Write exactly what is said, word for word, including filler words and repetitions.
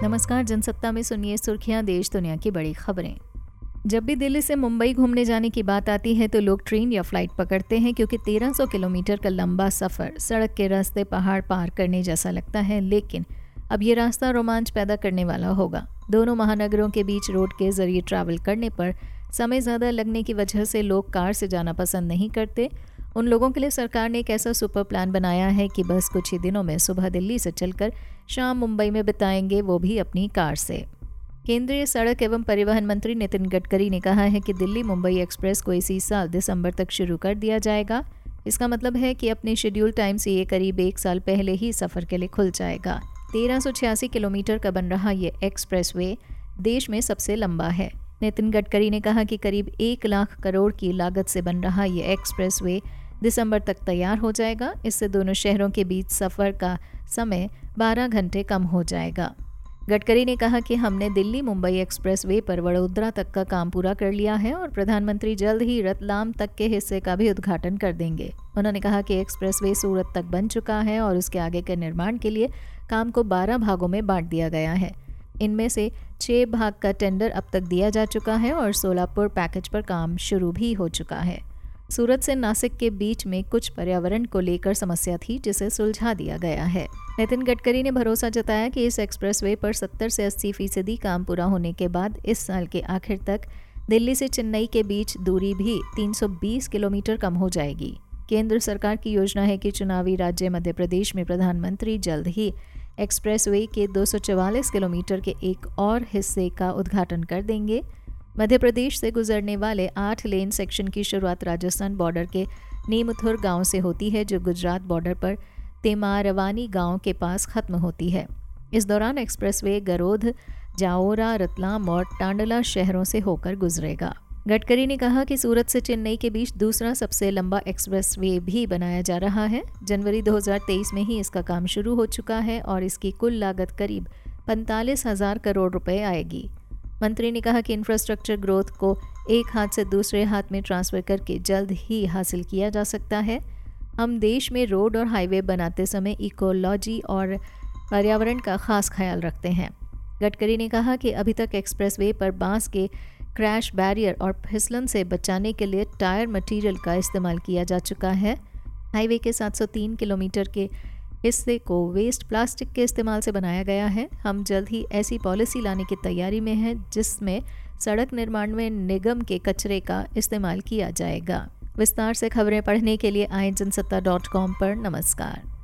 नमस्कार, जनसत्ता में सुनिए सुर्खियां देश दुनिया की बड़ी खबरें। जब भी दिल्ली से मुंबई घूमने जाने की बात आती है तो लोग ट्रेन या फ्लाइट पकड़ते हैं, क्योंकि तेरह सौ किलोमीटर का लंबा सफ़र सड़क के रास्ते पहाड़ पार करने जैसा लगता है। लेकिन अब ये रास्ता रोमांच पैदा करने वाला होगा। दोनों महानगरों के बीच रोड के जरिए ट्रैवल करने पर समय ज़्यादा लगने की वजह से लोग कार से जाना पसंद नहीं करते। उन लोगों के लिए सरकार ने एक ऐसा सुपर प्लान बनाया है कि बस कुछ ही दिनों में सुबह दिल्ली से चलकर शाम मुंबई में बिताएंगे, वो भी अपनी कार से। केंद्रीय सड़क एवं परिवहन मंत्री नितिन गडकरी ने कहा है कि दिल्ली मुंबई एक्सप्रेस को इसी साल दिसंबर तक शुरू कर दिया जाएगा। इसका मतलब है कि अपने शेड्यूल टाइम से ये करीब एक साल पहले ही सफ़र के लिए खुल जाएगा। तेरह सौ छियासी किलोमीटर का बन रहा ये एक्सप्रेस वे देश में सबसे लंबा है। नितिन गडकरी ने कहा कि करीब एक लाख करोड़ की लागत से बन रहा ये एक्सप्रेस वे दिसंबर तक तैयार हो जाएगा। इससे दोनों शहरों के बीच सफ़र का समय बारह घंटे कम हो जाएगा। गडकरी ने कहा कि हमने दिल्ली मुंबई एक्सप्रेस वे पर वडोदरा तक का काम पूरा कर लिया है और प्रधानमंत्री जल्द ही रतलाम तक के हिस्से का भी उद्घाटन कर देंगे। उन्होंने कहा कि एक्सप्रेस वे सूरत तक बन चुका है और उसके आगे के निर्माण के लिए काम को बारह भागों में बांट दिया गया है। इनमें से छः भाग का टेंडर अब तक दिया जा चुका है और सोलापुर पैकेज पर काम शुरू भी हो चुका है। सूरत से नासिक के बीच में कुछ पर्यावरण को लेकर समस्या थी, जिसे सुलझा दिया गया है। नितिन गडकरी ने भरोसा जताया कि इस एक्सप्रेसवे पर सत्तर से अस्सी फीसदी काम पूरा होने के बाद इस साल के आखिर तक दिल्ली से चेन्नई के बीच दूरी भी तीन सौ बीस किलोमीटर कम हो जाएगी। केंद्र सरकार की योजना है कि चुनावी राज्य मध्य प्रदेश में प्रधानमंत्री जल्द ही एक्सप्रेसवे के दो सौ चवालीस किलोमीटर के एक और हिस्से का उद्घाटन कर देंगे। मध्य प्रदेश से गुजरने वाले आठ लेन सेक्शन की शुरुआत राजस्थान बॉर्डर के नीमथुर गांव से होती है, जो गुजरात बॉर्डर पर तेमारवानी गांव के पास खत्म होती है। इस दौरान एक्सप्रेसवे गरोध, जाओरा, रतलाम और टांडला शहरों से होकर गुजरेगा। गडकरी ने कहा कि सूरत से चेन्नई के बीच दूसरा सबसे लंबा एक्सप्रेसवे भी बनाया जा रहा है। जनवरी दो हज़ार तेईस में ही इसका काम शुरू हो चुका है और इसकी कुल लागत करीब पैंतालीस हजार करोड़ रुपए आएगी। मंत्री ने कहा कि इंफ्रास्ट्रक्चर ग्रोथ को एक हाथ से दूसरे हाथ में ट्रांसफर करके जल्द ही हासिल किया जा सकता है। हम देश में रोड और हाईवे बनाते समय इकोलॉजी और पर्यावरण का खास ख्याल रखते हैं। गडकरी ने कहा कि अभी तक एक्सप्रेसवे पर बांस के क्रैश बैरियर और फिसलन से बचाने के लिए टायर मटेरियल का इस्तेमाल किया जा चुका है। हाईवे के सात सौ तीन किलोमीटर के हिस्से को वेस्ट प्लास्टिक के इस्तेमाल से बनाया गया है। हम जल्द ही ऐसी पॉलिसी लाने की तैयारी में हैं जिसमें सड़क निर्माण में निगम के कचरे का इस्तेमाल किया जाएगा। विस्तार से खबरें पढ़ने के लिए आए जनसत्ता डॉट कॉम पर। नमस्कार।